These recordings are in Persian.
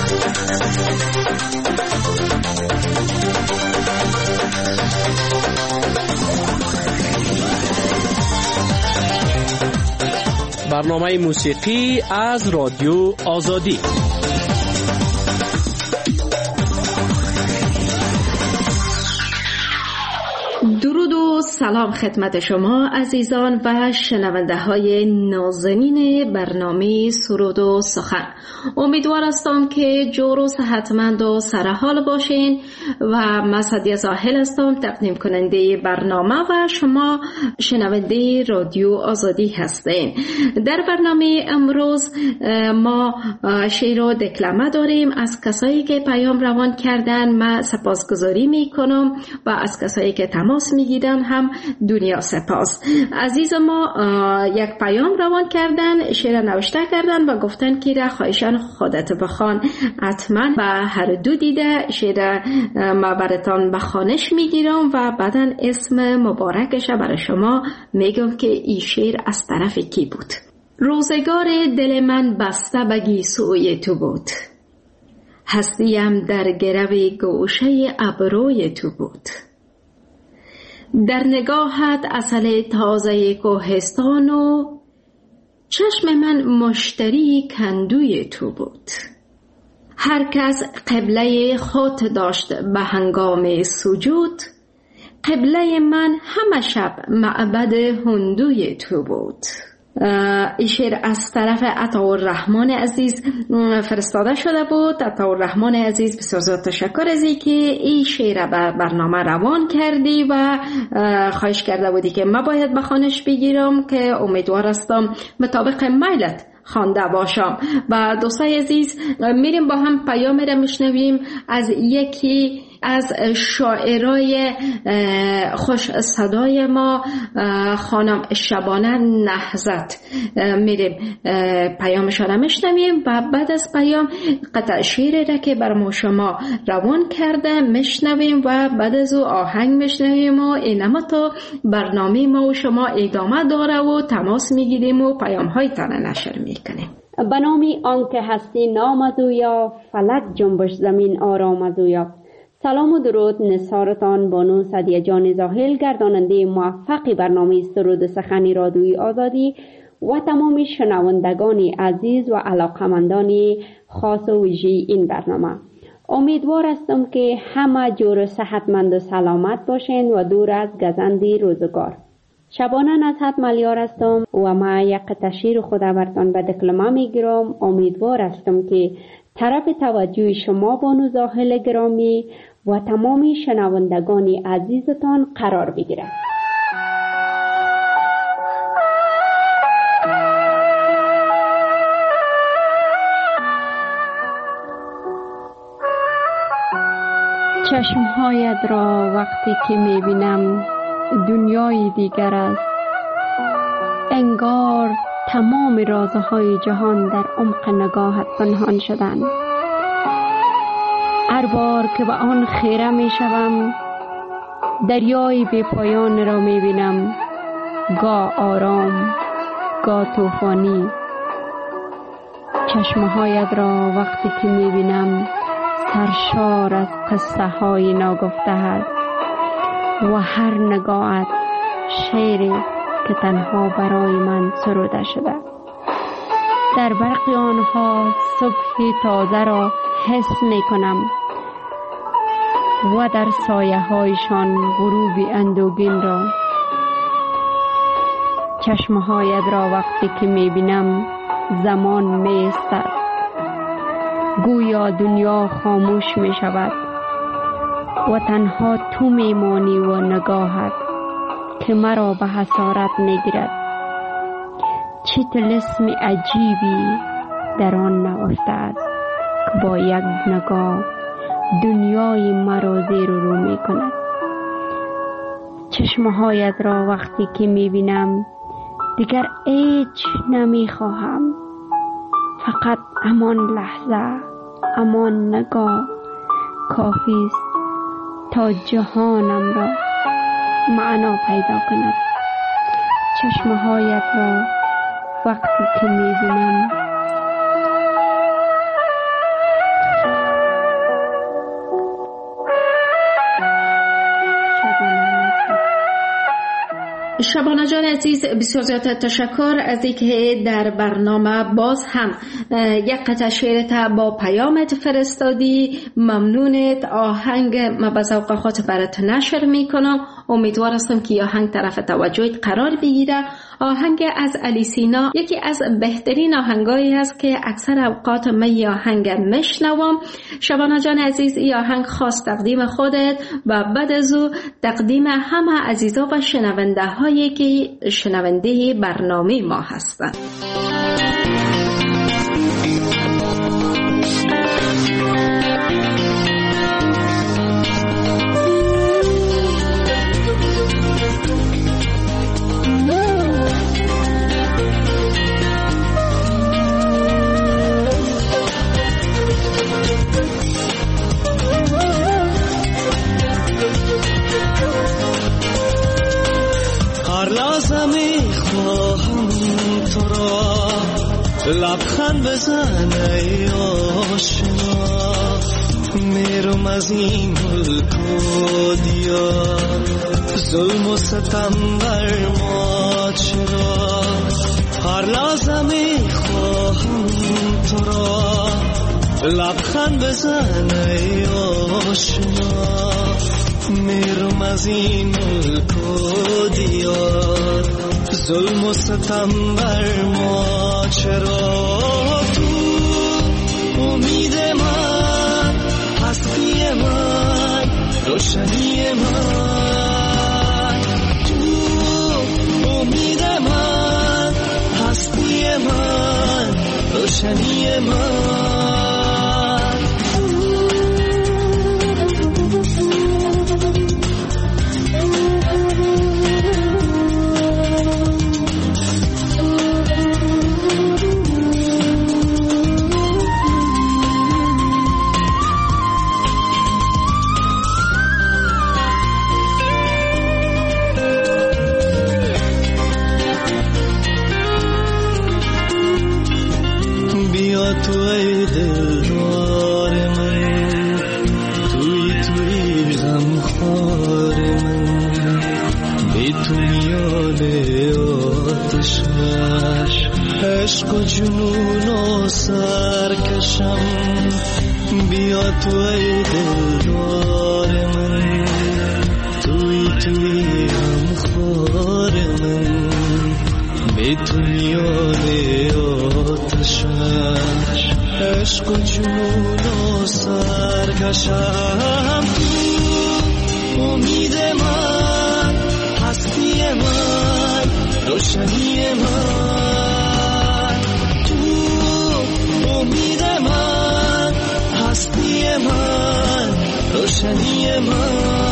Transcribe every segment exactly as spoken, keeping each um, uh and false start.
برنامه موسیقی از رادیو آزادی. درود و سلام خدمت شما عزیزان و شنونده های نازنین برنامه سرود و سخن. امیدوار هستم که جور و صحتمند و سرحال باشین و من سعدیه زاهل هستم، تقدیم کننده برنامه و شما شنونده رادیو آزادی هستین. در برنامه امروز ما شعر و دکلمه داریم از کسایی که پیام روان کردن. من سپاسگزاری میکنم و از کسایی که تماس میگیرن هم دنیا سپاس. عزیز ما یک پیام روان کردن، شعر نوشته کردن و گفتن که را خواهشان خودت بخوان. حتما و هر دو دیده شعر ما براتون بخوانش میگیرم و بعدا اسم مبارکش برای شما میگم که این شعر از طرف کی بود. روزگار دل من بسته به گیسوی تو بود، هستیم در گرو گوشه ابروی تو بود. در نگاهت عسل تازه کوهستان و چشم من مشتری کندوی تو بود. هر کس قبله خود داشت به هنگام سجود، قبله من همه شب معبد هندوی تو بود. این شعر از طرف عطاالرحمن عزیز فرستاده شده بود. عطاالرحمن عزیز بسیار زیاد تشکر از این که این شعر به برنامه روان کردی و خواهش کرده بودی که من باید بخوانش بگیرم که امیدوار هستم مطابق میلت خوانده باشم. و دوستای عزیز میریم با هم پیام را میشنویم از یکی از شاعرای خوش صدای ما، خانم شبانه نهضت. میریم پیامشان را میشنویم و بعد از پیام قطع شعری را که بر ما شما روان کرده میشنویم و بعد از او آهنگ میشنویم و اینما تا برنامه ما و شما ادامه داره و تماس میگیریم و پیام های تانه نشر میکنیم. به نامی آنکه هستی نامزویا، فلک جنبش زمین آرامزویا. سلام و درود نثارتان بانو سعدیه جان زاهل، گرداننده موفق برنامه سرود سخن رادیوی آزادی و تمام شنوندگان عزیز و علاقمندان خاص و ویژه این برنامه. امیدوار هستم که همه جور صحتمند و سلامت باشین و دور از گزند روزگار. شبانه نصحت ملیار هستم و ما یک تشیر خود برتان به دکلمه میگیرم. امیدوار هستم که طرف توجه شما بانو زاهل گرامی و تمام شنوندگان عزیزتان قرار بگیرد. چشمهایت را وقتی که میبینم دنیای دیگر است. انگار تمام رازهای جهان در عمق نگاهت پنهان شدند. هر بار که به آن خیره می شوم دریای بی پایان را می بینم، گاه آرام گاه طوفانی. چشمهایت را وقتی که می بینم سرشار از قصه های ناگفته است و هر نگاهت شعری که تنها برای من سروده شده. در برق آنها صبح تازه را حس می کنم و در سایه هایشان غروب اندوگین را. چشمهایت را وقتی که می بینم زمان می استد، گویا دنیا خاموش می شود و تنها تو می مانی و نگاهت که مرا به حسارت می گیرد. چه طلسم عجیبی در آن نهفته است که با یک نگاه دنیای مرا زیر و رو می کند. چشمهایت را وقتی که می بینم دیگر هیچ نمی خواهم، فقط همان لحظه، همان نگاه کافی است تا جهانم را معنا پیدا کند. چشمهایت را وقتی که می بینم شبانه جان عزیز، بسیار زیاد تشکر از اینکه در برنامه باز هم یک قطعه شعرت با پیامت فرستادی. ممنونت. آهنگ ما به ذوق خود برات نشر میکنم. امیدوار هستم که آهنگ طرف توجهت قرار بگیره. آهنگ از علی سینا یکی از بهترین آهنگایی است که اکثر اوقات من این آهنگ میشنوم. شبانه جان عزیز، این آهنگ خاص تقدیم خودت و بعد از او تقدیم همه عزیزا و شنونده هایی که شنونده برنامه ما هستند. لبخند بزن ای آشنا، میرم از این ملک و دیار، ظلم و ستم بر ما چرا؟ هر لحظه میخواهم تو را، لبخند بزن ای آشنا، میرم از این ملک و دیار، ظلم و ستم بر ما چرا؟ تو امید من، هستی من، روشنی من، تو امید من، هستی من، روشنی من. عشق و جنون و سرکشم، بیا تو ای دلدار من، توی توی غمخوار من، به تو میان آتشم، عشق و جنون و سرکشم، تو امید من، هستی من، روشنی من، امید من، هستی من، روشنی من.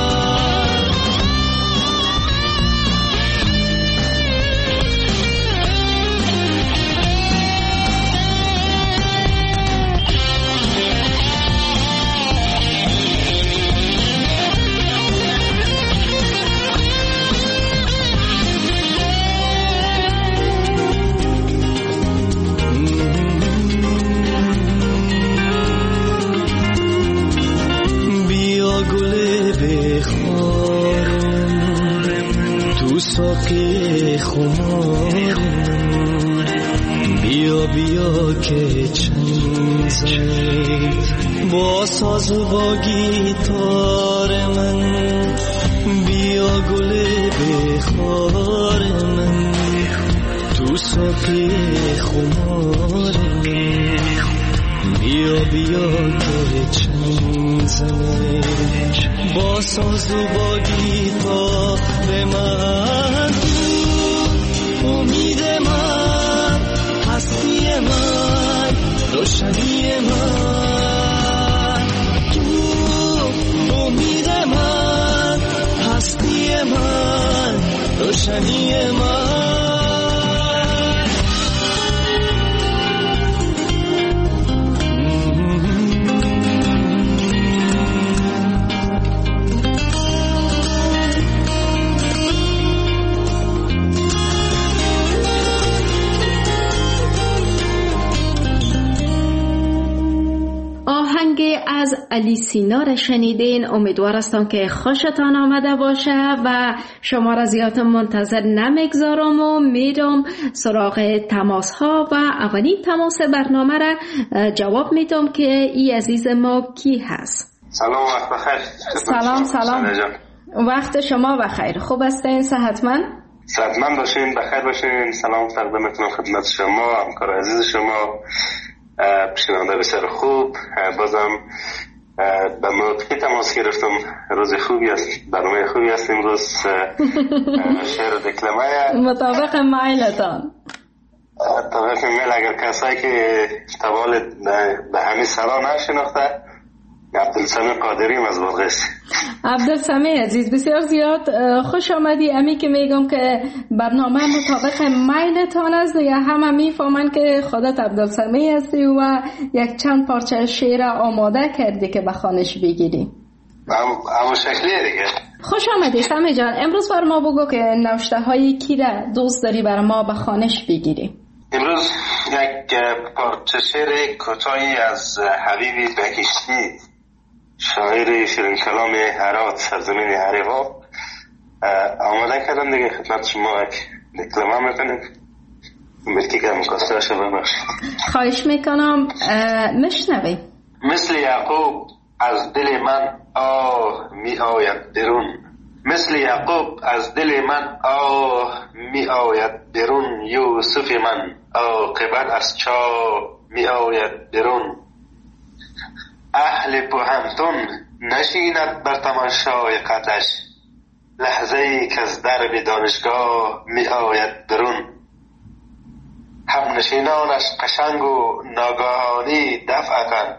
ساقی خمار من، بیا بیا که چنگ زنید با ساز و با گیتار من، بیا گل بخار من، تو ساقی خمار من، بیا بیا که چنگ زنید با ساز و با گیتار من، تو امید من، هستی من، روشنی من، تو امید من، هستی من، روشنی من. آهنگ از علی سینا را شنیدین. امیدوار هستم که خوشتان آمده باشه و شما را زیاد منتظر نمیگذارم و میرم سراغ تماس ها و اولین تماس برنامه را جواب میدم که ای عزیز ما کی هست. سلام، وقت بخیر. سلام سلام، وقت شما بخیر. خوب هستین؟ صحتمند؟ صحتمند باشین، بخیر باشین. سلام تقدیم میکنم خدمت شما، همکار عزیز شما، شنونده بسیار خوب. بازم به موقعی تماس گرفتم. روز خوبی است، برنامه خوبی است امروز. شعر و دکلمه مطابق مایلتان. مطابق میل. اگر کسایی که تبال به همین سرا نشناخته، عبدالسمی قادری از بلغیس. عبدالسمی عزیز بسیار زیاد خوش آمدی. امی که میگم که برنامه مطابق میلتان است یا همه میفهمن که خودت عبدالسمی هستی و یک چند پارچه شعر آماده کردی که به خوانش بگیری. اما شکلیه دیگه. خوش آمدی سمی جان. امروز بر ما بگو که نوشته های کی را دوست داری بر ما به خوانش بگیری؟ امروز یک پارچه شعر کوتاهی از حبیبی بهشتی، شاعر شیرین کلام هرات، سرزمین هریوا، آماده کردم دیگه. خدمت شما یک دکلمه میکنیم. بلکی که مکاسته شو ببخشید. خواهش میکنم مشنوی. مثل یعقوب از دل من آه می آید برون، مثل یعقوب از دل من آه می آید برون، یوسف من عاقبت از چاه می آید برون. اهل بوهمتون نشیند بر تماشای قدش، لحظه ای که از درب دانشگاه می آید برون. هم نشینانش قشنگ و ناگهانی دفعتن،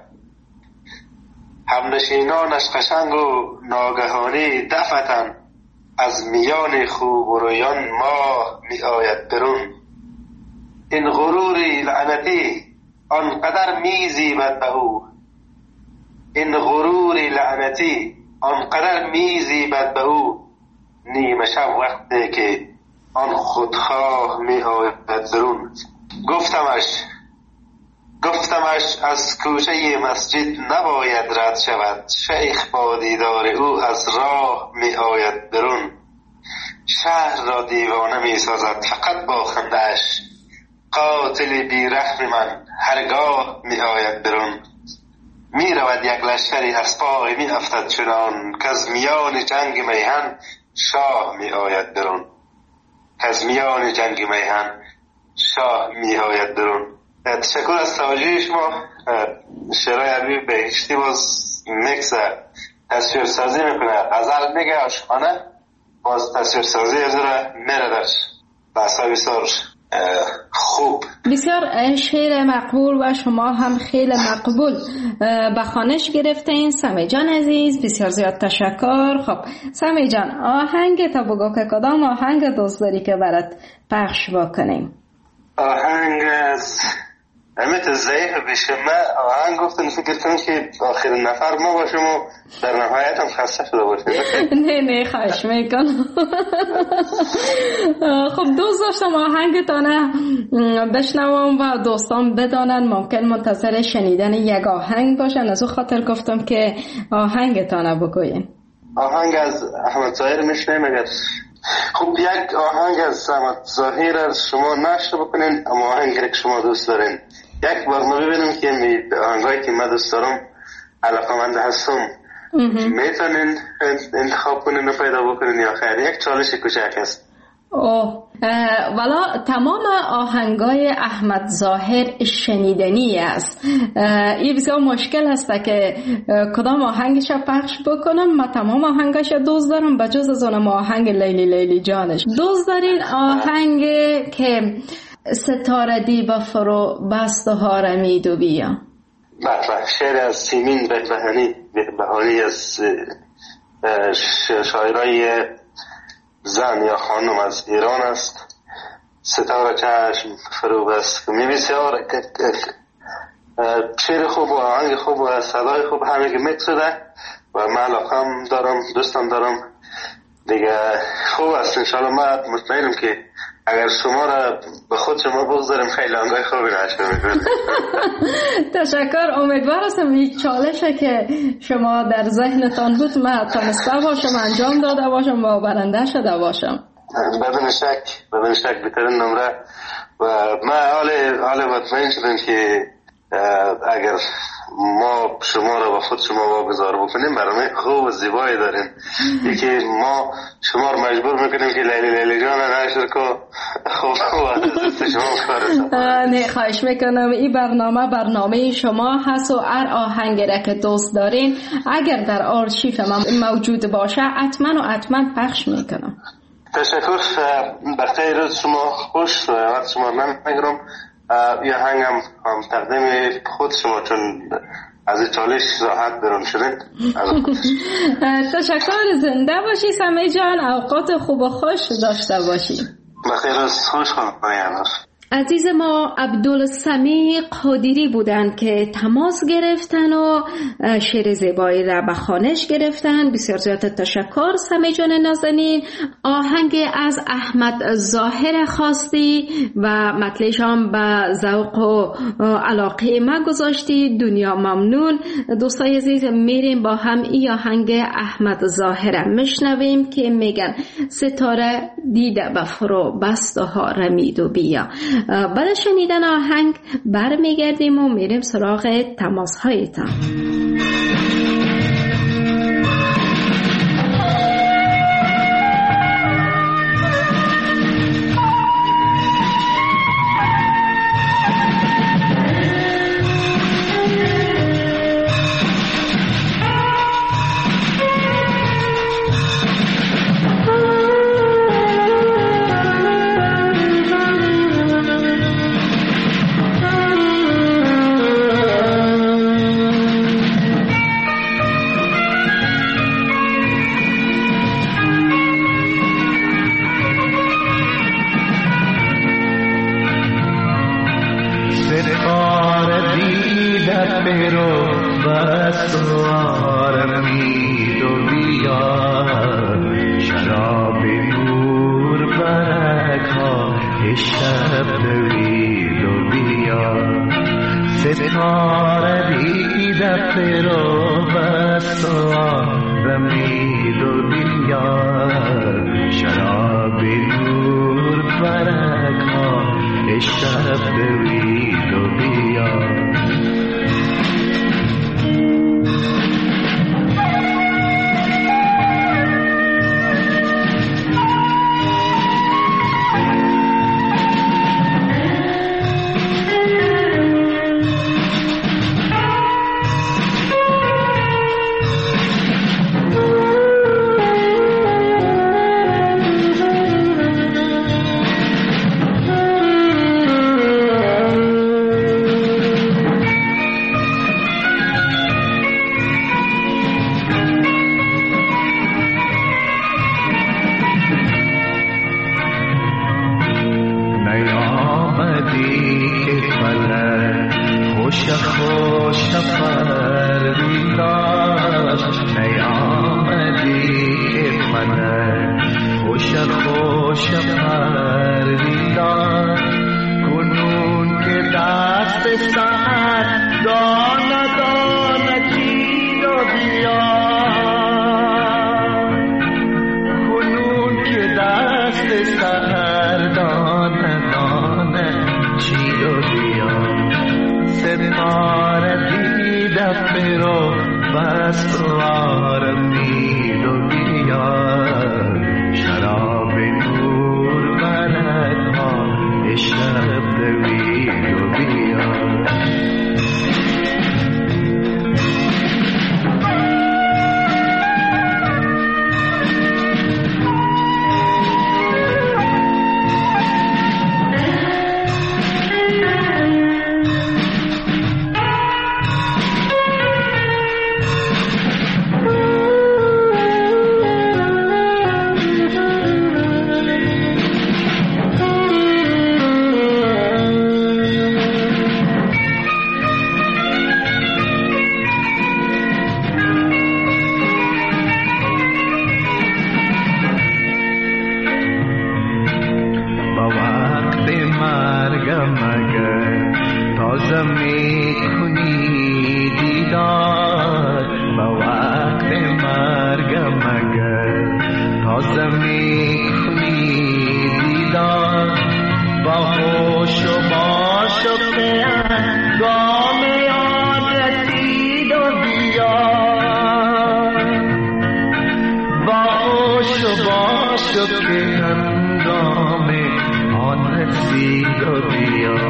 هم نشینانش قشنگ و ناگهانی دفعتن، از میان خوب و رویان ماه می آید برون. این غروری لعنتی آنقدر می زیبد به او، این غروری لعنتی آنقدر می زیبد به او، نیمه شب وقتی که آن خودخواه می آید برون. گفتمش گفتمش از کوچه مسجد نباید رد شود، شیخ با دیدار او از راه می آید برون. شهر را دیوانه می سازد فقط با خنده‌اش، قاتل بی رحم من هرگاه می آید برون. می رود یک لشکری از پای می افتد چنان، که از میان جنگ میهن شاه می آید برون، که از میان جنگ میهن شاه می آید برون. تشکر از توجه شما. شعرهای عربی بهشتی باز میکس تصویر سازی میکنه، غزل میگه، عاشقانه، باز تصویر سازی از را میره درش. بحثا بسیار خوب، بسیار شعر مقبول و شما هم خیلی مقبول به خوانش گرفتین. سمی جان عزیز بسیار زیاد تشکر. خب سمی جان، آهنگ تا بگو که کدام آهنگ دوست داری که برات پخش بکنیم؟ آهنگ از امیت ضعیف بشه. من آهنگ گفتم فکر کنم که آخرین نفر ما باشم و در نهایت هم خسته شده باشم. نه نه خواهش میکنم. خب دوست داشتم آهنگتانه بشنوم و دوستان بدانن، ممکن منتظر شنیدن یک آهنگ باشن، از او خاطر گفتم که آهنگتانه بگوین. آهنگ از احمد ظاهر میشنیم اگر خب یک آهنگ از احمد ظاهر از شما نشته بکنین، اما آهنگی که شما دوست دارین یک بار ما ببینیم که می آهنگایی که من دوست دارم علاقه‌مند هستم میتونین انتخاب کنین و پیدا بکنین یا خیر؟ یک چالش کوچک است. اوه والا تمام آهنگای احمد ظاهر شنیدنی است. این بسیار مشکل هسته که کدام آهنگش پخش بکنم. من تمام آهنگش دوست دارم بجز از اونم آهنگ لیلی لیلی جانش. دوست دارین آهنگ که ستاره دیبا فرو بست و هارمید و بیا؟ بله، شعر از سیمین بهبهانی بهبهانی از شاعرای زن یا خانم از ایران است. ستاره چشم فرو بست می بسیار شعر خوب و آهنگ خوب و صدای خوب همه که میکس شده و من علاقم دارم، دوستم دارم دیگه. خوب است انشاءالله. من مطمئنم که اگر شما را به خود شما بگذاریم خیلی آنگاه خوبی نشده میکنه. تشکر. امیدوار هستم این چالشه که شما در ذهنتان بود من تانسته باشم انجام داده باشم و برنده شده باشم. بدون شک بدون شک بهترین نمره و من حال حال مطمئن شدم که اگر ما شما را با خود شما واگذار بکنیم برنامه خوب و زیبایی داریم. یکی ما شما را مجبور میکنیم که لیلی لیلی جان نشر کو خوب و شما کار. نه خواهش میکنم این برنامه برنامه شما هست و هر آهنگی را که دوست دارین اگر در آرشیف من موجود باشه حتما و حتما پخش میکنم. تشکر. بخیر روز شما خوش و وقت شما من میگرم. یه هنگم هم تقدیم خود شما چون از این چالش راحت برون شدید. تشکر. زنده باشی سمی جان. اوقات خوب و خوش داشته باشی. بخیر روز خوش خواهد باید. عزیز ما عبدالسمیع قادری بودند که تماس گرفتن و شعر زیبایی را به خوانش گرفتن. بسیار زیاد تشکر سمیع جان نازنین. آهنگ از احمد ظاهر خواستی و مطلعش هم به ذوق و علاقه ما گذاشتی. دنیا ممنون. دوستای عزیز میریم با هم این آهنگ احمد ظاهر میشنویم که میگن ستاره دیده به فرو بست و ها رمید و بیا. بعد شنیدن آهنگ برمیگردیم و میریم سراغ تماس هایتان. با خوش و با شکر گام یاد رسید و بیا با خوش و با شکر گام آن رسید و بیا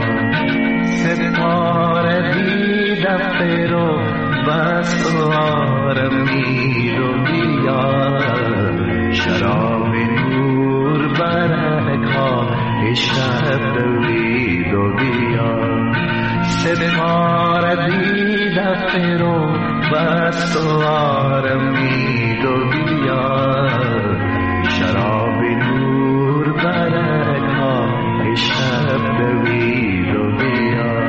ستاره دیدم فرو بس آرمید و بیا شراب نور برکا شب دوید و بیا ستاره دیدم فرو بس آرمید و بیا شراب نور برکا شب دوید و بیا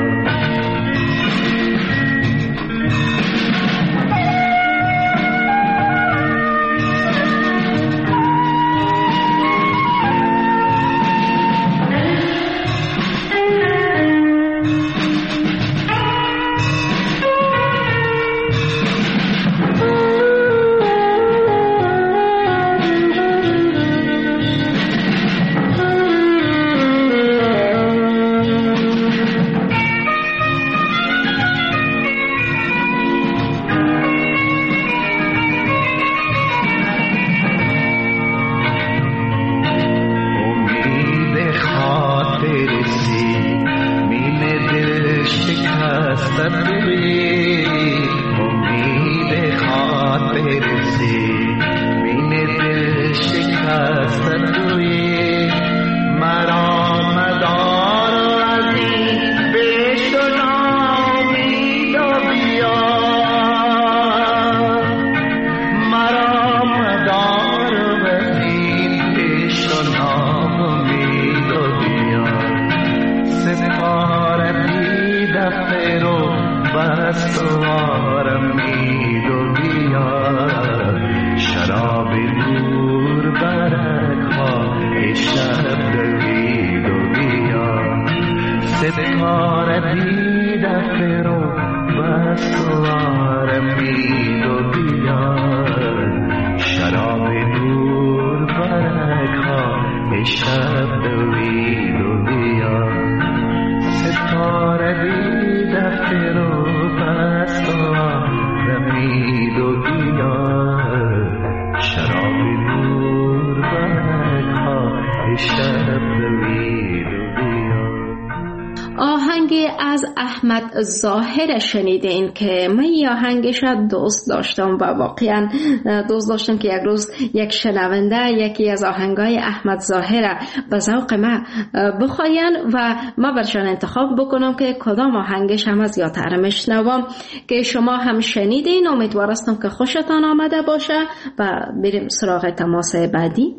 احمد ظاهر شنیدین که من این آهنگش دوست داشتم و واقعا دوست داشتم که یک روز یک شنونده یکی از آهنگای احمد ظاهر به ذوق من بخواین و ما برشان انتخاب بکنم که کدام آهنگش هم از یادتر میشنوم که شما هم شنیدین. امیدوارم که خوشتان آمده باشه و بریم سراغ تماس بعدی.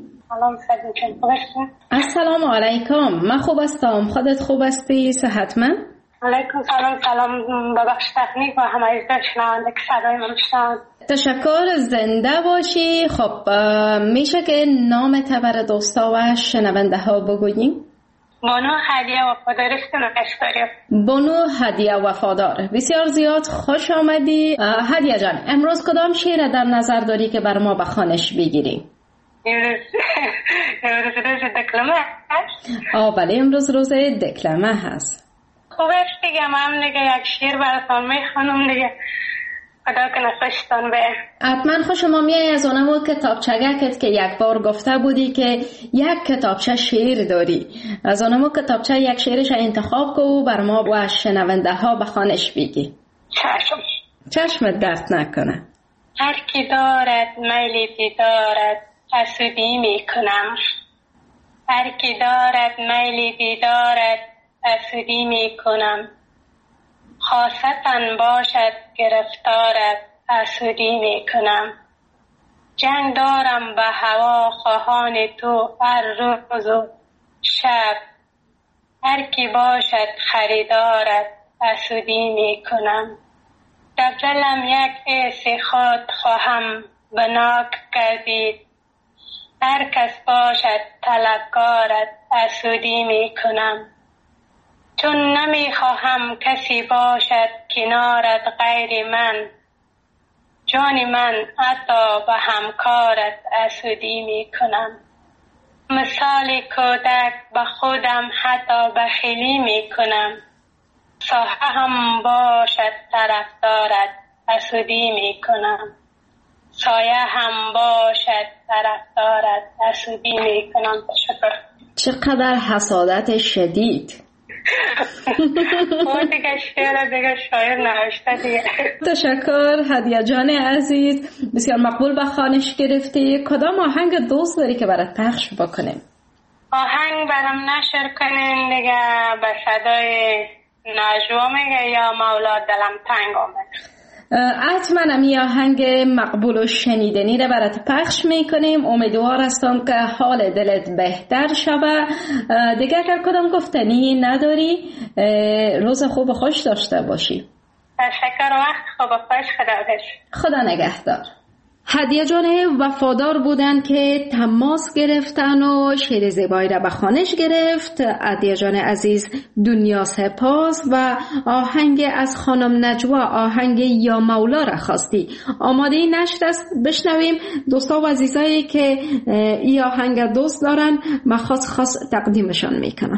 السلام علیکم. من خوب هستم، خودت خوب هستی؟ صحتمند؟ علیکم سلام. سلام ببخش تکنیک و همه ایزده شنونده که صدای من شنوند. تشکر، زنده باشی. خب میشه که نام تبر دوستا و شنونده ها بگوییم؟ بانو هدیه وفادار است. بانو هدیه وفادار، بسیار زیاد خوش آمدی. هدیه جان، امروز کدام شعر در نظر داری که بر ما بخوانش بگیری؟ امروز امروز روز دکلمه هست؟ آه بله، امروز روز دکلمه هست. خوب است دیگه، من دیگه یک شعر براتون میخونم دیگه، خدا کنه خوشتان به. حتما خوش. ما میای از اونمو کتابچگکت که یک بار گفته بودی که یک کتابچه شعر داری، از اونمو کتابچه یک شعرش انتخاب کو بر ما و شنونده ها بخوانش بگی. چشم. چشمت درد نکنه. هر کی دارد میل دیدارت حسودی میکنم، هر کی دارد میل دیدارت حسودی میکنم، خاصتاً باشد گرفتارت حسودی میکنم. جنگ دارم به هوا خواهان تو هر روز و شب، هر کی باشد خریدارت حسودی میکنم. در دلم یک حس خود خواهم بناک کردید، هر کس باشد طلبکارت حسودی میکنم. چون نمیخواهم کسی باشد کنارت غیر من، جان من حتی به همکارت حسودی میکنم. مثال کودک به خودم حتی بخیلی می کنم. سایه هم باشد طرفدارت حسودی می کنم. سایه هم باشد طرفدارت حسودی می کنم. تشکر. چقدر حسادت شدید. اون دیگه شعر دیگه شاعر نوشته دیگه. تشکر هدیه جان عزیز، بسیار مقبول به خوانش گرفتی. کدام آهنگ دوست داری که برات پخش بکنیم؟ آهنگ برام نشر کنین دیگه، به صدای نجوا میگه یا مولا دلم تنگ آمد. حتما می آهنگ مقبول و شنیدنی را برات پخش میکنیم. امیدوار هستم که حال دلت بهتر شوه. دیگه اگر کدام گفتنی نداری، روز خوب و خوش داشته باشی. تشکر. وقت خوب و خوش. خدا خدا نگهدار. هدیه جان وفادار بودن که تماس گرفتن و شعر زیبایی را به خوانش گرفت. هدیه جان عزیز دنیا سپاس و آهنگ از خانم نجوا، آهنگ یا مولا را خواستی. آماده نشر است، بشنویم. دوستا و عزیزایی که این آهنگ دوست دارن من خاص خاص تقدیمشان میکنم.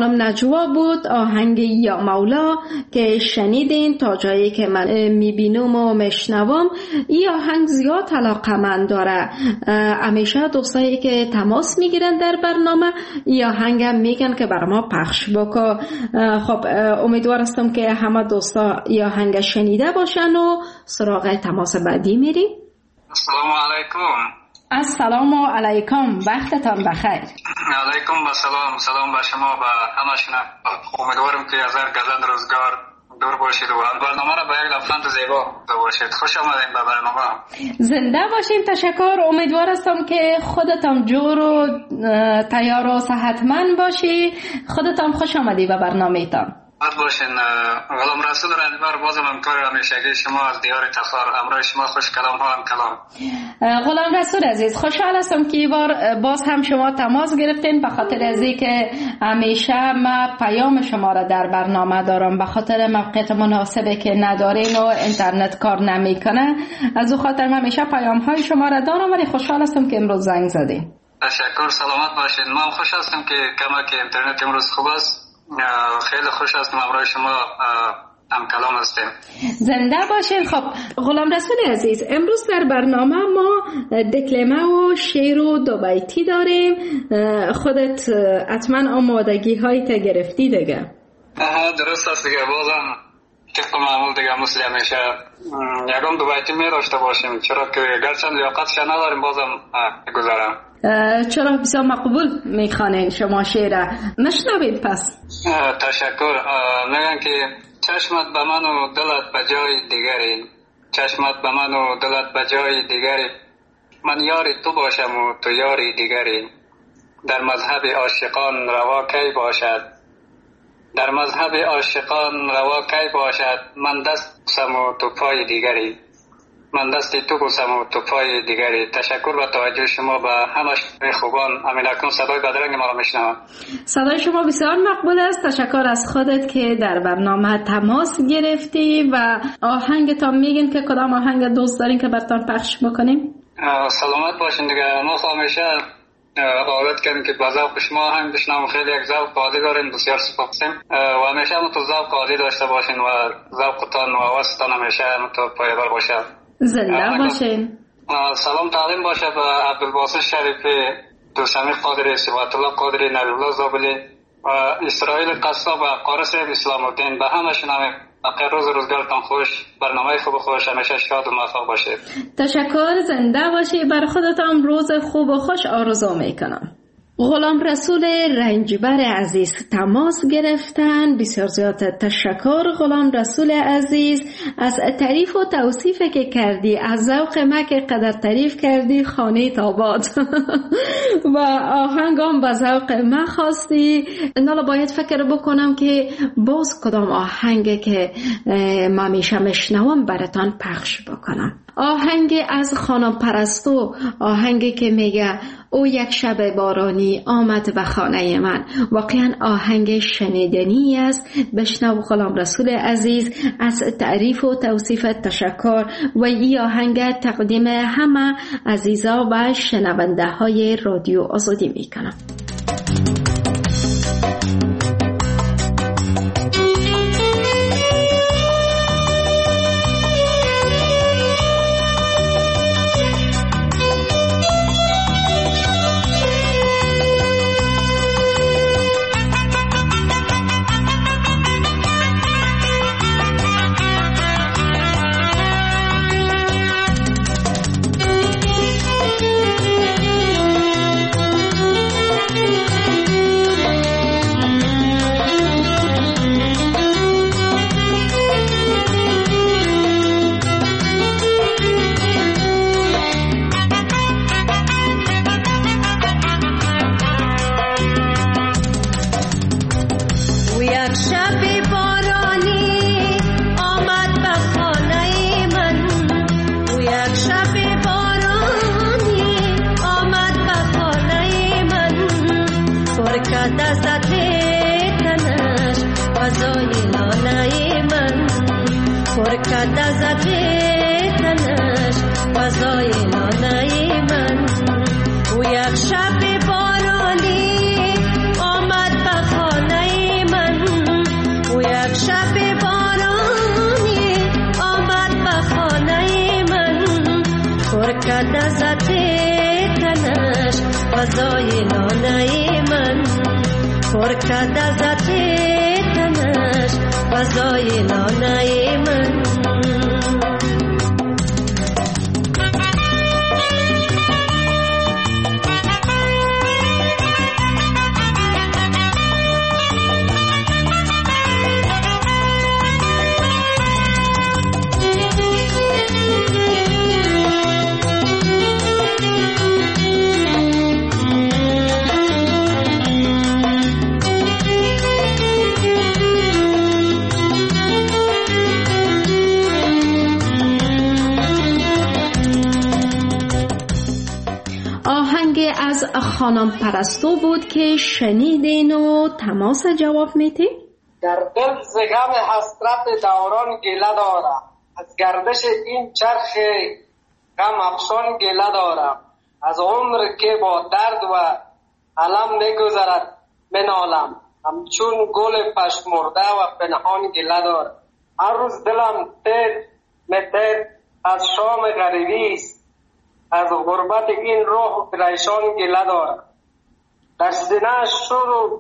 خانم نجوا بود. آهنگ یا مولا که شنیدین تا جایی که من میبینم و میشنوم این آهنگ زیاد علاقمند داره. همیشه دوستایی که تماس میگیرن در برنامه این آهنگ هم میگن که بر ما پخش بکن. خب امیدوار هستم که همه دوستا این آهنگ شنیده باشن و سراغ تماس بعدی میریم. السلام علیکم. السلام علیکم، وقتتان بخیر. علیکم و سلام. سلام به شما و همه شما. امیدوارم که از هر گزند روزگار دور باشید و برنامه را به یک لبخند زیبا باشید. خوش آمدین به برنامه. زنده باشیم. تشکر. امیدوار هستم که خودتان جور و تیار و صحتمند باشی. خودتان خوش آمدی به برنامه تان. بد باشین. غلام رسول رنجبر بازم همکار همیشگی شما از دیار تخار. همراه شما خوش کلام ها هم کلام. غلام رسول عزیز، خوشحال هستم که این بار باز هم شما تماس گرفتین، به خاطر از اینکه همیشه ما پیام شما را در برنامه دارم، به خاطر موقعیت مناسبی که ندارین و اینترنت کار نمیکنه، از او خاطر همیشه پیام های شما را دارم، ولی خوشحال هستم که امروز زنگ زدین. تشکر. سلامت باشین. من خوش هستم که کمک اینترنت امروز خوب است. خیلی خوش هستم همراه شما هم کلام هستیم. زنده باشین. خب غلام رسول عزیز، امروز در برنامه ما دکلمه و شعر و دو بیتی داریم. خودت حتما آمادگی هایی تا گرفتی دیگه؟ آها درست است دیگه. بازم طبق معمول دیگه مثل همیشه یکم دو بیتی می داشته باشیم، چرا که گرچند لیاقتش نداریم بازم گذارم. چرا بسیار مقبول میخوانین شما شعر. نشنوید پس. تشکر. میگن که چشمت به من و دلت به جای دیگری، چشمت به من و دلت به جای دیگری، من یاری تو باشم و تو یاری دیگری، در مذهب عاشقان روا کی باشد، در مذهب عاشقان روا کی باشد، من دست بوسم و تو پای دیگری، من دستی تو بوسم و تو پای دیگری. تشکر و توجه شما به همه خوبان. امین اکنون صدای بدرنگ ما را میشنوم. صدای شما بسیار مقبول است. تشکر از خودت که در برنامه تماس گرفتی و آهنگ تا میگین که کدام آهنگ دوست دارین که براتون پخش بکنیم؟ سلامت باشین دیگه. ما همیشه عادت کردیم که با ذوق شما هم بشنویم. خیلی یک ذوق عالی دارین. بسیار سپاسیم و همیشه هم تو ذوق عالی داشته باشین و ذوقتان و حواستان همیشه هم تو پایدار باشه. زنده باشین. سلام تعلیم باشه به عبدالباسط شریفی، دوسمی قادری، صفات الله قادری، نبی الله زابلی و اسرائیل قصاب و قارس اسلام الدین. به همه شنویم. اقیر روز روزگارتان خوش، برنامه خوب خوش، همیشه شاد و موفق باشید. تشکر. زنده باشید. بر خودتان روز خوب و خوش آرزو میکنم. غلام رسول رنجبر عزیز تماس گرفتن. بسیار زیاد تشکر غلام رسول عزیز از تعریف و توصیف که کردی، از ذوق ما که قدر تعریف کردی خانه تاباد و آهنگام به ذوق ما خواستی. نالا باید فکر بکنم که باز کدام آهنگ که ما میشه مشنوم براتان پخش بکنم. آهنگ از خانم پرستو، آهنگی که میگه او یک شب بارانی آمد به خانه من. واقعا آهنگ شنیدنی است. بشنو غلام رسول عزیز. از تعریف و توصیف تشکر و این آهنگ تقدیم همه عزیزا و شنونده های رادیو آزادی میکنم. شب بارانی آمد به خانه غذای نانه من پر کرد از تنش غذای نانه من. خانم پرستو بود که شنیدین و تماس جواب میتی؟ در دل ز غم حسرت دوران گله دارم، از گردش این چرخ غم افشان گله دارم، از عمر که با درد و علم میگذرد منالم، همچون گل پشمرده و پنهان گله دارم. هر روز دلم تیر متر از شام غریبی است، از غربت این روح پریشان گله دارم. در سینه شور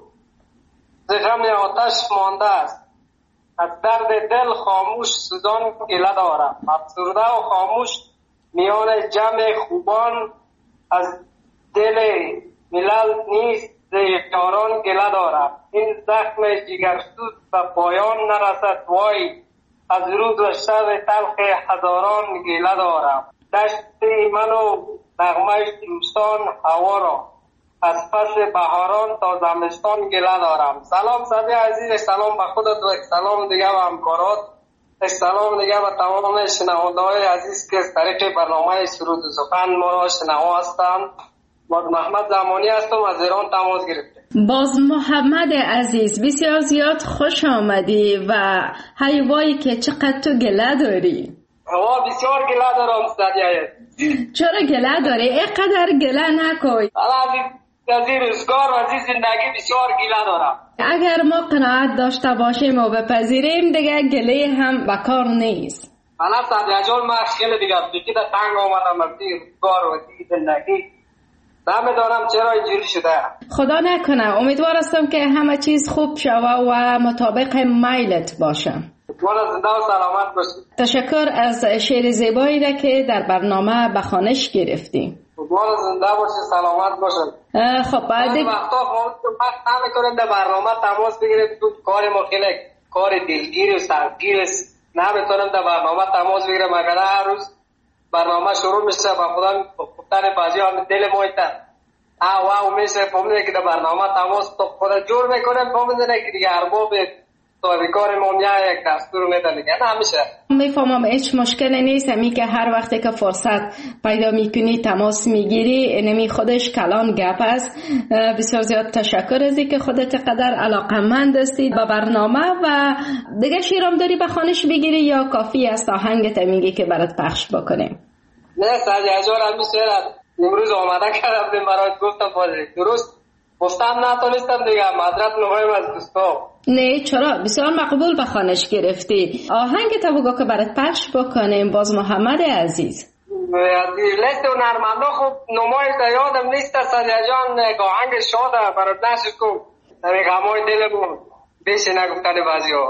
ز غم آتش مانده است، از درد دل خاموش سوزان گله دارم. افسرده و خاموش میان جمع خوبان، از دل ملل نیست ز یاران گله دارم. این زخم جگرسوز به پایان نرسد وای، از روز و شب تلخ هزاران گله دارم. دشت من و نغمه دوستان هوا را، از پس بهاران تا زمستان گله دارم. سلام صدی عزیز، سلام به خودت و سلام دیگه به همکارات، سلام دیگه به تمام شنونده‌های عزیز که از طریق برنامه سرود و سخن ما را شنوا هستند. باز محمد زمانی هستم، از ایران تماس گرفتم. باز محمد عزیز، بسیار زیاد خوش آمدی و حیوایی که چقدر تو گله داری. هوا بسیار گله دارم صدیه. چرا گله داری؟ اینقدر گله نکن. از این روزگار و از این زندگی بسیار گله دارم. اگر ما قناعت داشته باشیم و بپذیریم دیگه گله هم بکار نیست. من صدیه جان، من خیلی دیگه بکی در تنگ آمدم از این روزگار و از این زندگی. نمیدانم چرا اینجوری شده. خدا نکنه، امیدوار هستم که همه چیز خوب شوه و مطابق میلت باشه. امیدوارم زنده و سلامت باشی. تشکر از شعر زیبایی را که در برنامه به خوانش گرفتیم. امیدوارم زنده باشی، سلامت باشی. خب بعد وقتا وقت نمیکنیم در برنامه تماس بگیریم، تو کار ما خیلی کار دلگیر و سختگیر است، نمیتونیم در برنامه تماس بگیریم. اگر هر روز برنامه شروع میشه با خدا گفتن بازی هم دل ما ایت آ واو میشه، فهمیدن که در برنامه تماس تو خدا جور میکنن، فهمیدن که دیگه ارباب تاریکار ما میاد یک دستور میدن دیگه نمیشه. میفهمم، هیچ مشکلی نیست. همی که هر وقتی که فرصت پیدا میکنی تماس میگیری، نمی خودش کلان گپ است. بسیار زیاد تشکر از اینکه خودت قدر علاقمند هستی به برنامه. و دیگه شیرام داری به خوانش بگیری یا کافی است آهنگت میگی که برات پخش بکنیم؟ نه سازی اجور هم میشه. امروز آمده کردم برات گفتم بازی درست گفتم نتونستم دیگه، معذرت میخوایم از دوستا. نه چرا، بسیار مقبول به خوانش گرفتی. آهنگ تا بگو که برات پخش بکنیم. باز محمد عزیز لیست و نرمنده خوب نمای تا یادم نیست سازی جان، آهنگ شاده برات نشد کن در غمای دلمون بیشه نگفتن بازی ها.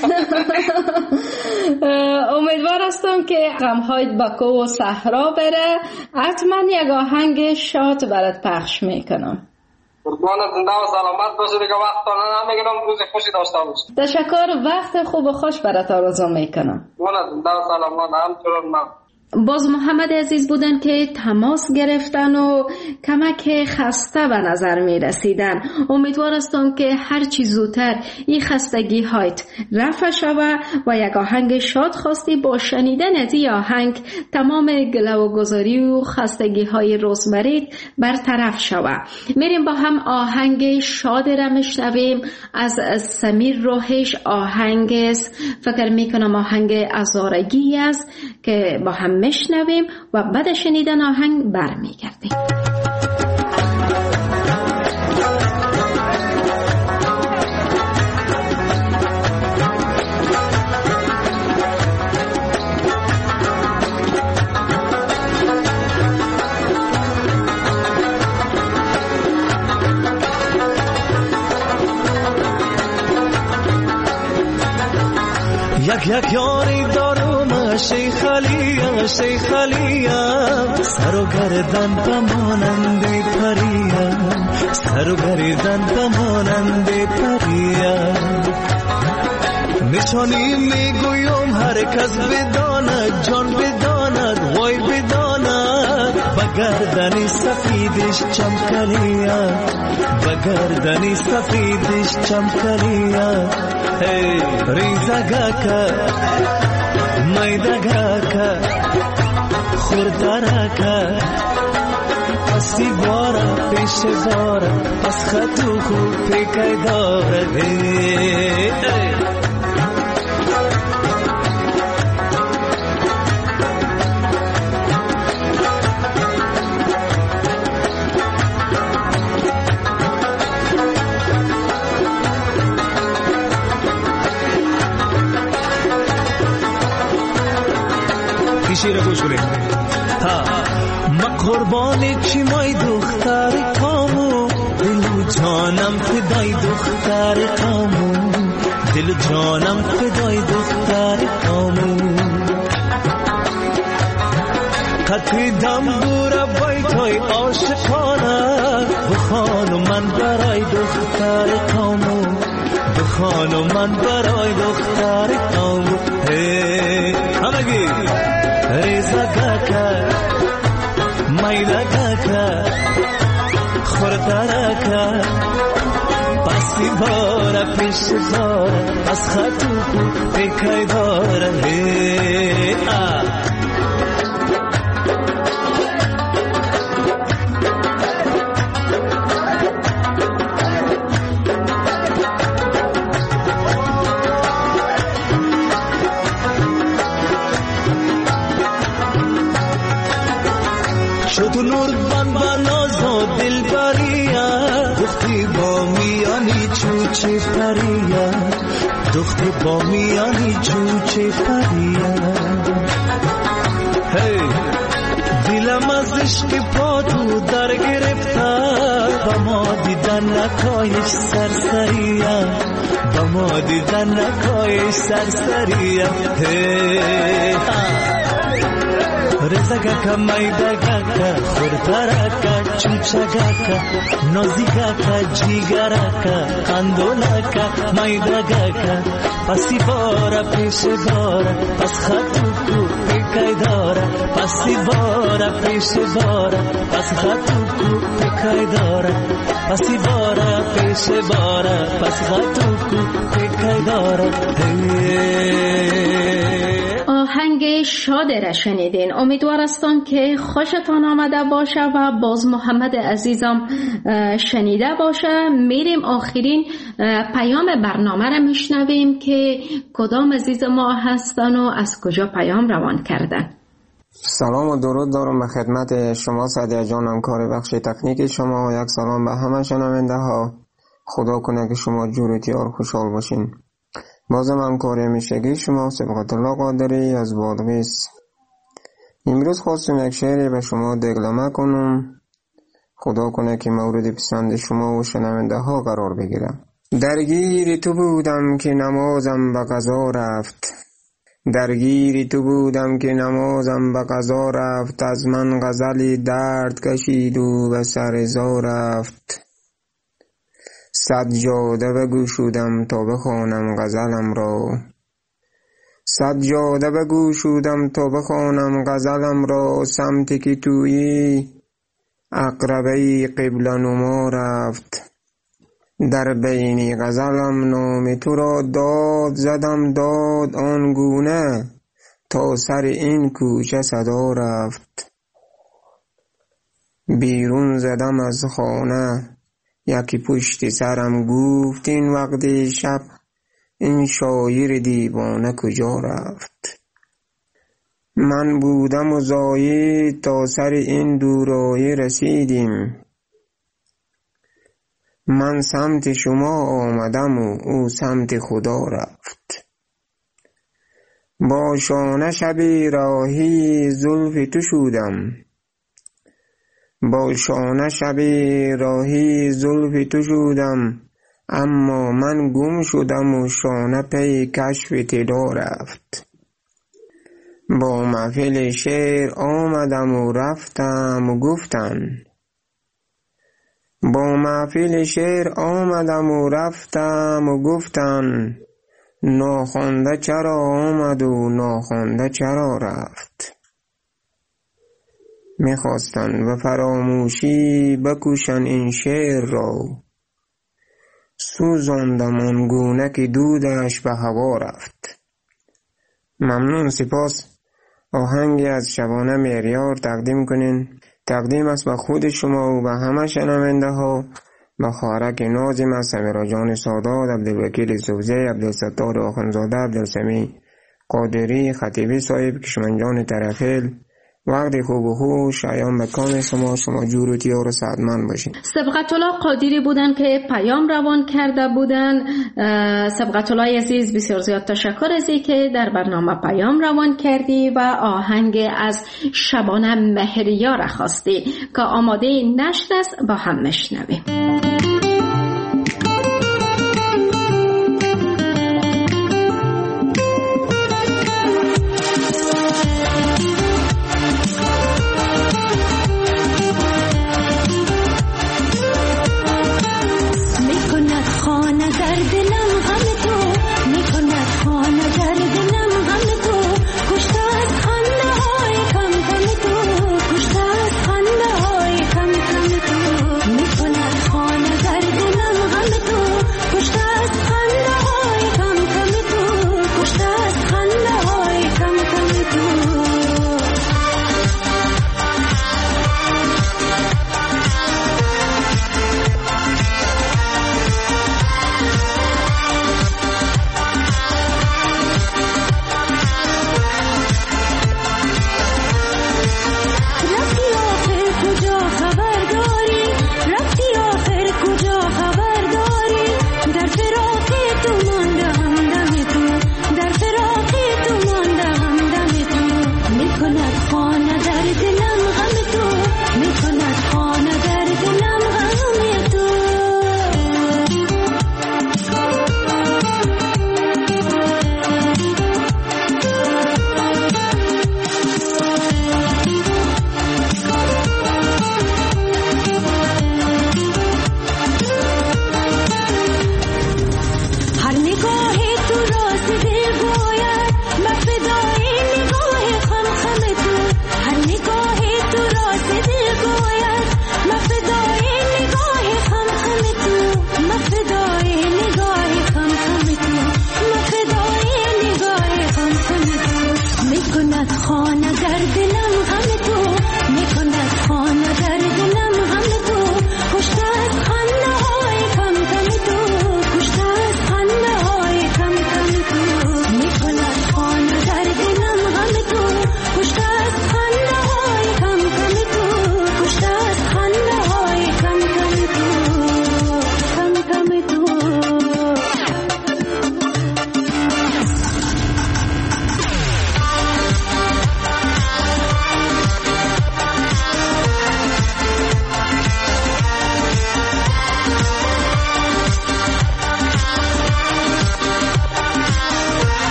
امیدوار هستم که غم‌هایت با کو و صحرا بره. حتما یک آهنگ شاد برات پخش میکنم. قربان زنده و سلامت باشه دیگه، وقت نمیگیرم، روز خوشی داشته باشه. تشکر، وقت خوب و خوش برات آرزو میکنم. قربان زنده و سلامت. همچنان من باز محمد عزیز بودن که تماس گرفتن و کمک خسته به نظر می رسیدن. امیدوار هستم که هر چی زودتر این خستگی هایت رفع شوه و یک آهنگ شاد خواستی با شنیدن از این آهنگ تمام گله و گذاری و خستگی های روزمره برطرف شوه. میریم با هم آهنگ شاد را میشنویم از سمیر روحش. آهنگ فکر میکنم آهنگ ازارگی است که با هم میشنویم و بعد شنیدن آهنگ برمیگردیم. یک یک یاری دارم شیخ علیم شیخ علیم سر و گردن بمانند پریم سر و گردن بمانند پریم نشانی میگویم هر کس بداند جان بداند وای بداند بگردنی سفیدش چمکنیم بگردنی سفیدش چمکنیم hey ریزگاکا میدگاکا خوردراکا پسی بارا پیش بارا پس خطو خوب پیکای داره hey hey شیر گوش کنید ها ما قربانی چی مای دختر کامو دل و جانم فدای دختر کامو دل و جانم فدای دختر کامو قطعی دنبور بیتای عاشقانه بخانو من برای دختر کامو بخانو من برای دختر کامو هی همگی ریزگاکا میدگاکا خوردراکا پسی بارا پیش بارا از خطو پیکای دارا هی آه شد نور بان باناز و دل بریا دختی با میانی چوچه پریا دختی با میانی چوچه پریا هی دلم از عشق پاتو در گرفته با ما دیدن نکایش سرسریا با ما دیدن نکایش سرسریا هی ریزگاکا میدگاکا خوردراکا چوچگاکا نازیگاکا جیگراکا قندولاکا میدگاکا پسی بارا پیش بارا پس خطو کو پیکای دارا پسی بارا پیش بارا پس خطو کو پیکای دارا پسی بارا پیش بارا پس خطو کو پیکای دارا آهنگ شاد را شنیدین. امیدوار هستم که خوشتان آمده باشه و باز محمد عزیزم شنیده باشه. میریم آخرین پیام برنامه را میشنویم که کدام عزیز ما هستن و از کجا پیام روان کردن. سلام و درود دارم به خدمت شما سعدیه جانم، کار بخش تکنیک شما، و یک سلام به همه شنونده ها. خدا کنه که شما جور و تیار خوشحال باشین. بازم همکار همیشگی شما سبقت الله قادری از بادغیس. امروز خواستم یک شعری به شما دگلمه کنم. خدا کنه که مورد پسند شما و شنونده ها قرار بگیره. درگیر تو بودم که نمازم به قضا رفت، درگیر تو بودم که نمازم به قضا رفت، از من غزلی درد کشید و به سر زا رفت. صد جاده بگشودم تا بخوانم غزلم را، صد جاده بگشودم تا بخوانم غزلم را، سمتی که تویی عقربه قبله نما رفت. در بین غزلم نام تو را داد زدم داد آنگونه، تا سر این کوچه صدا رفت. بیرون زدم از خانه یکی پشت سرم گفت این وقت شب این شاعر دیوانه کجا رفت. من بودم و زاید تا سر این دورایی رسیدیم، من سمت شما آمدم و او سمت خدا رفت. با شانه شبی راهی زلف تو شدم، با شانه شبی راهی زلف تو شدم، اما من گم شدم و شانه پی کشف طلا رفت. با محفل شعر آمدم و رفتم و گفتن با محفل شعر آمدم و رفتم و گفتن ناخوانده چرا آمد و ناخوانده چرا رفت. میخواستن و فراموشی بکوشن این شعر را، سوزاندم آنگونه که دودش به هوا رفت. ممنون، سپاس. آهنگی از شبانه مهریار تقدیم کنین. تقدیم است به خود شما و به همه شنونده ها، به خواهرک نازم از سمیرا جان سادات، عبدالوکیل سوزی، عبدالستار آخوندزاده، عبدالسمیع قادری، خطیبی صاحب، کشمنجان طرفیل. وقت خوب و خوش ایام به کام شما، شما جور و تیار و سعدمند باشین. سبقت الله قادری بودن که پیام روان کرده بودن. سبقت الله عزیز بسیار زیاد تشکر از این که در برنامه پیام روان کردی و آهنگ از شبانه مهریار خواستی که آماده نشر است، با هم مشنویم.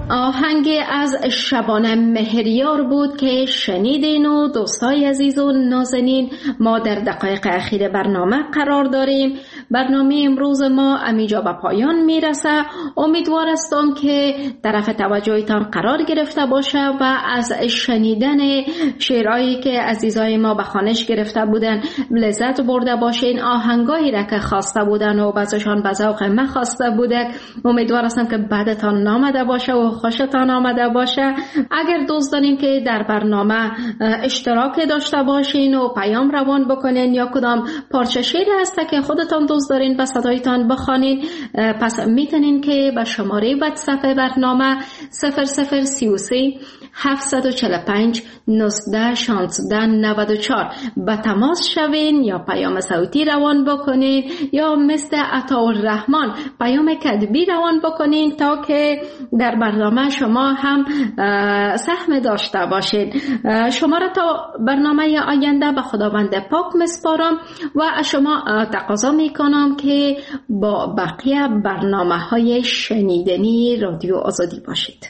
آهنگ از شبانه مهریار بود که شنیدین و دوستای عزیز و نازنین ما در دقایق اخیر برنامه قرار داریم. برنامه امروز ما امیجا به پایان میرسه. امیدوار هستم که طرف توجهتان قرار گرفته باشه و از شنیدن شعرهایی که عزیزای ما به خوانش گرفته بودن لذت برده باشین. آهنگایی را که خواسته بودن و بعضشان به ذوق من خواسته بوده، امیدوار هستم که بعدتان نامده باشه و خوشتان آمده باشه. اگر دوست دارین که در برنامه اشتراک داشته باشین و پیام روان بکنین یا کدام پارچه شعر هسته که خودتان دوست دارین به صدایتان بخوانین، پس میتونین که به شماره واتساپ برنامه صفر صفر سی و سه هفتصد و چهل و پنج نوزده شانزده نود و چهار به تماس شوین یا پیام صوتی روان بکنین یا مثل عطاالرحمن پیام کتبی روان بکنین تا که در برنامه شما هم سهم داشته باشین. شما را تا برنامه آینده به خداوند پاک مسپارم و از شما تقاضا میکنم که با بقیه برنامه های شنیدنی رادیو آزادی باشید.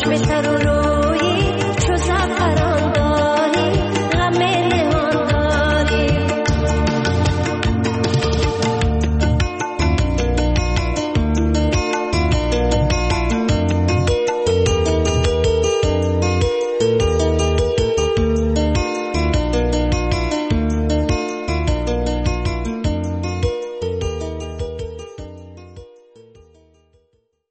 چشم تر